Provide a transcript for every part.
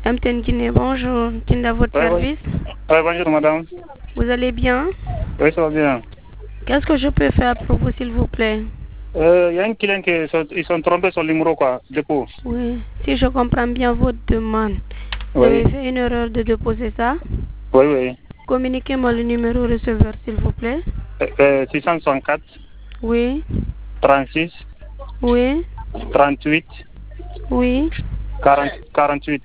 MTN Guinée, bonjour. Kinda, votre service. Bonjour madame. Vous allez bien? Oui, ça va bien. Qu'est-ce que je peux faire pour vous, s'il vous plaît? Il y a un client ils sont trompés sur le numéro, quoi, dépôt. Oui, si je comprends bien votre demande. Vous avez fait une erreur de déposer ça? Oui. Communiquez-moi le numéro receveur, s'il vous plaît. 664. Oui. 36. Oui. 38. Oui. 48.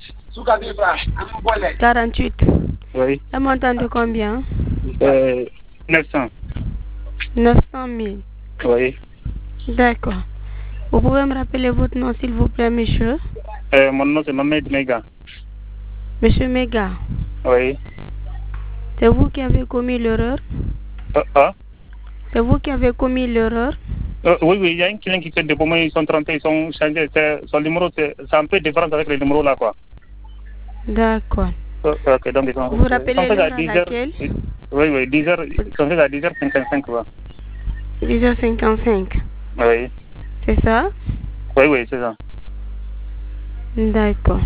48. Oui. Un montant de combien? 900. 900 000. Oui. D'accord. Vous pouvez me rappeler votre nom, s'il vous plaît, monsieur? Mon nom, c'est Mohamed Mega. Monsieur Mega. Oui. C'est vous qui avez commis l'erreur? C'est vous qui avez commis l'erreur? Oui, il y a un client qui fait des dépôt, ils sont trompés, ils sont changés. Son numéro, c'est un peu différent avec le numéro là, quoi. D'accord. Ok, donc ils sont. Vous rappelez l'heure à laquelle? Oui, 10h, ils sont faits à 10h55, quoi. 10h55. Oui. C'est ça? Oui, c'est ça. D'accord.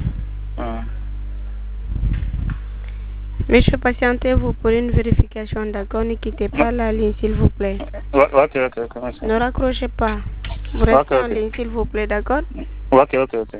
Monsieur, patientez-vous pour une vérification, d'accord? Ne quittez pas la ligne, s'il vous plaît. Ok, merci. Ne raccrochez pas. Vous restez en ligne, s'il vous plaît, d'accord? Ok.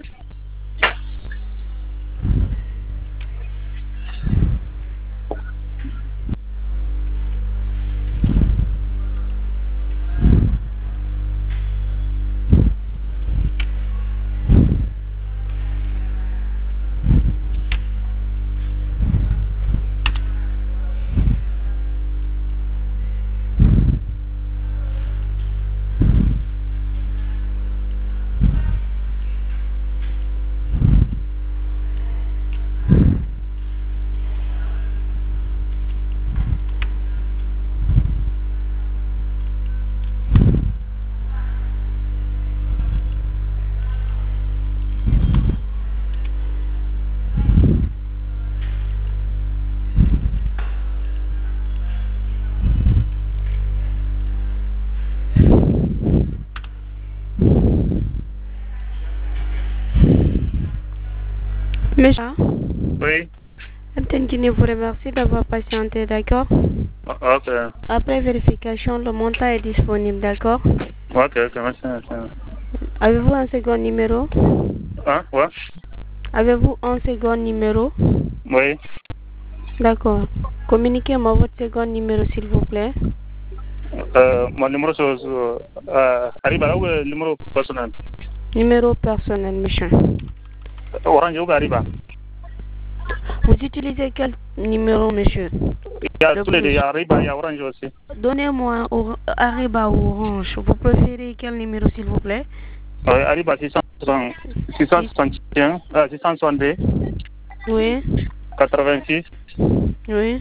Monsieur? Oui. MTN Guinée vous remercie d'avoir patienté, d'accord? Ok. Après vérification, le montant est disponible, d'accord? Ok, merci. Avez-vous un second numéro? Ouais. Avez-vous un second numéro? Oui. D'accord. Communiquez-moi votre second numéro, s'il vous plaît. Mon numéro arrive là ou numéro personnel? Numéro personnel, monsieur. Orange ou Arriba? Vous utilisez quel numéro, monsieur? Il y a tous les deux, il y a Arriba, il y a Orange aussi. Donnez-moi Arriba ou Orange. Vous préférez quel numéro, s'il vous plaît? Oui, Arriba 661, 662. Oui. 86. Oui.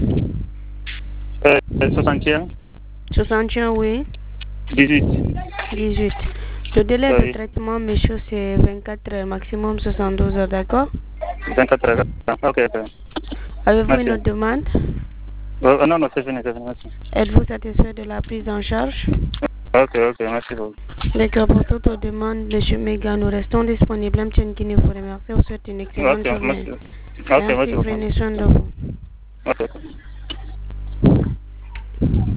61. 61, oui. 18. Le délai de traitement, monsieur, c'est 24 heures, maximum 72 heures, d'accord? 24 heures. Ok. Avez-vous une autre demande? Non, c'est fini, merci. Êtes-vous satisfait de la prise en charge? Ok, merci beaucoup. D'accord, pour toute demande, monsieur Mega, nous restons disponibles. MTN Guinée vous remercie. Vous souhaite une excellente journée. Merci beaucoup. Prenez soin de vous. Ok.